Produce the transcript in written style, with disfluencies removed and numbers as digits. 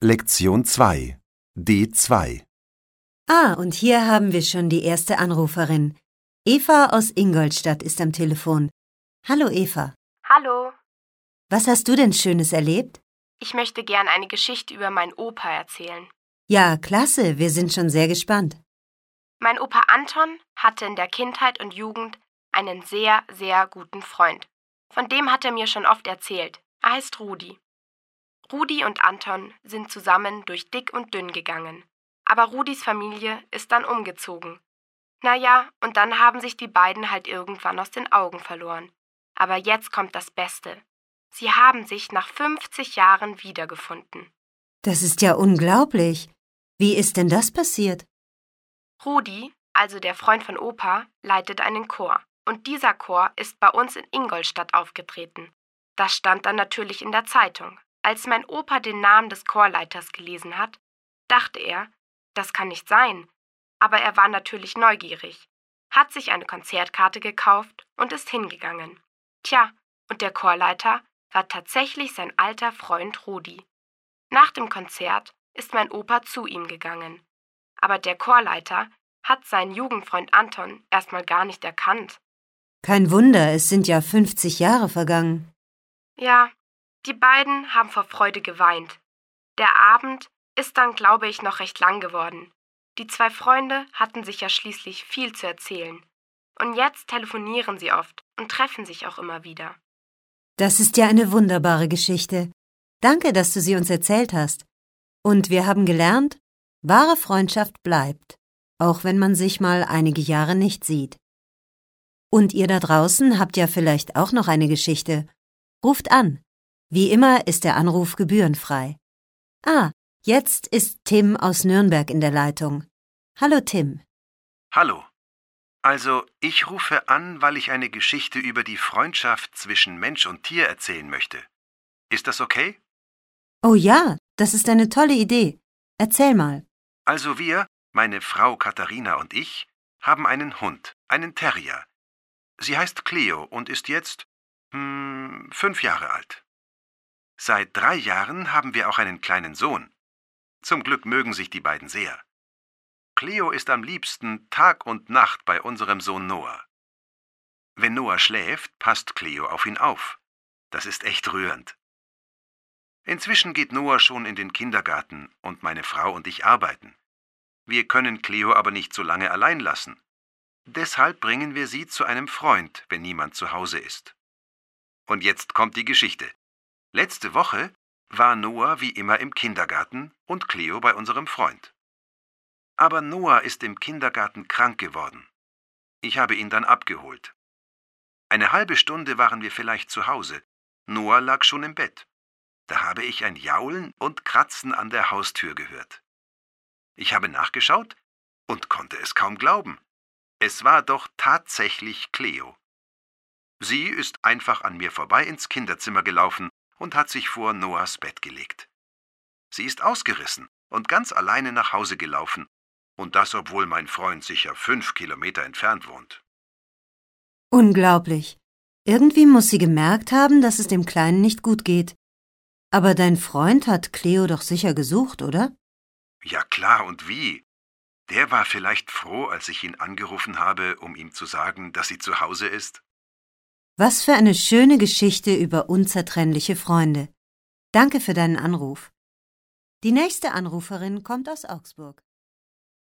Lektion 2 D2 Und hier haben wir schon die erste Anruferin. Eva aus Ingolstadt ist am Telefon. Hallo Eva. Hallo, Was hast du denn Schönes erlebt? ich möchte gern eine Geschichte über meinen Opa erzählen. Ja, klasse, wir sind schon sehr gespannt. Mein Opa Anton hatte in der Kindheit und Jugend einen sehr, sehr guten Freund. Von dem hat er mir schon oft erzählt. Er heißt Rudi. Rudi und Anton sind zusammen durch dick und dünn gegangen. Aber Rudis Familie ist dann umgezogen. Naja, und dann haben sich die beiden halt irgendwann aus den Augen verloren. Aber jetzt kommt das Beste. Sie haben sich nach 50 Jahren wiedergefunden. Das ist ja unglaublich. Wie ist denn das passiert? Rudi, also der Freund von Opa, leitet einen Chor. Und dieser Chor ist bei uns in Ingolstadt aufgetreten. Das stand dann natürlich in der Zeitung. Als mein Opa den Namen des Chorleiters gelesen hat, dachte er, das kann nicht sein. Aber er war natürlich neugierig, hat sich eine Konzertkarte gekauft und ist hingegangen. Tja, und der Chorleiter war tatsächlich sein alter Freund Rudi. Nach dem Konzert ist mein Opa zu ihm gegangen. Aber der Chorleiter hat seinen Jugendfreund Anton erstmal gar nicht erkannt. Kein Wunder, es sind ja 50 Jahre vergangen. Ja, die beiden haben vor Freude geweint. Der Abend ist dann, glaube ich, noch recht lang geworden. Die zwei Freunde hatten sich ja schließlich viel zu erzählen. Und jetzt telefonieren sie oft und treffen sich auch immer wieder. Das ist ja eine wunderbare Geschichte. Danke, dass du sie uns erzählt hast. Und wir haben gelernt, wahre Freundschaft bleibt, auch wenn man sich mal einige Jahre nicht sieht. Und ihr da draußen habt ja vielleicht auch noch eine Geschichte. Ruft an. Wie immer ist der Anruf gebührenfrei. Jetzt ist Tim aus Nürnberg in der Leitung. Hallo Tim. Hallo. Also, ich rufe an, weil ich eine Geschichte über die Freundschaft zwischen Mensch und Tier erzählen möchte. Ist das okay? Oh ja, das ist eine tolle Idee. Erzähl mal. Also wir, meine Frau Katharina und ich, haben einen Hund, einen Terrier. Sie heißt Cleo und ist jetzt 5 Jahre alt. Seit 3 Jahren haben wir auch einen kleinen Sohn. Zum Glück mögen sich die beiden sehr. Cleo ist am liebsten Tag und Nacht bei unserem Sohn Noah. Wenn Noah schläft, passt Cleo auf ihn auf. Das ist echt rührend. Inzwischen geht Noah schon in den Kindergarten und meine Frau und ich arbeiten. Wir können Cleo aber nicht so lange allein lassen. Deshalb bringen wir sie zu einem Freund, wenn niemand zu Hause ist. Und jetzt kommt die Geschichte. Letzte Woche war Noah wie immer im Kindergarten und Cleo bei unserem Freund. Aber Noah ist im Kindergarten krank geworden. Ich habe ihn dann abgeholt. Eine halbe Stunde waren wir vielleicht zu Hause. Noah lag schon im Bett. Da habe ich ein Jaulen und Kratzen an der Haustür gehört. Ich habe nachgeschaut und konnte es kaum glauben. Es war doch tatsächlich Cleo. Sie ist einfach an mir vorbei ins Kinderzimmer gelaufen und hat sich vor Noahs Bett gelegt. Sie ist ausgerissen und ganz alleine nach Hause gelaufen, und das, obwohl mein Freund sicher 5 Kilometer entfernt wohnt. Unglaublich. Irgendwie muss sie gemerkt haben, dass es dem Kleinen nicht gut geht. Aber dein Freund hat Cleo doch sicher gesucht, oder? Ja klar, und wie? Der war vielleicht froh, als ich ihn angerufen habe, um ihm zu sagen, dass sie zu Hause ist. Was für eine schöne Geschichte über unzertrennliche Freunde. Danke für deinen Anruf. Die nächste Anruferin kommt aus Augsburg.